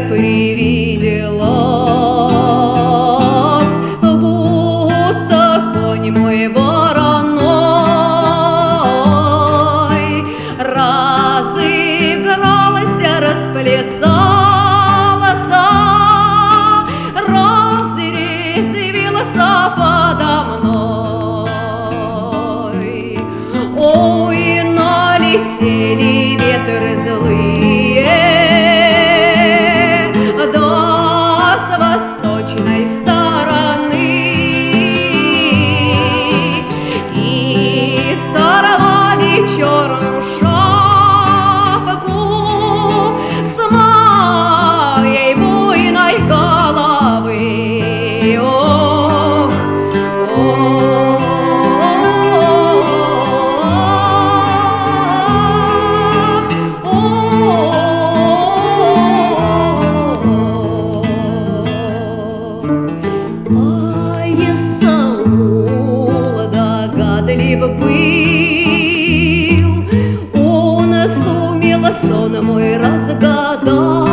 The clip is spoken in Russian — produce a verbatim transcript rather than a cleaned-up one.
привиделась, будто конь мой вороной. Разыгралась, расплясалась, разрезвилась подо мной. Ой, налетели ветры злые, да с восточной стороны, и сорвали черную шапку с моей буйной головы. Ох, ай, Саул догадлив был, он сумел сон мой разгадать.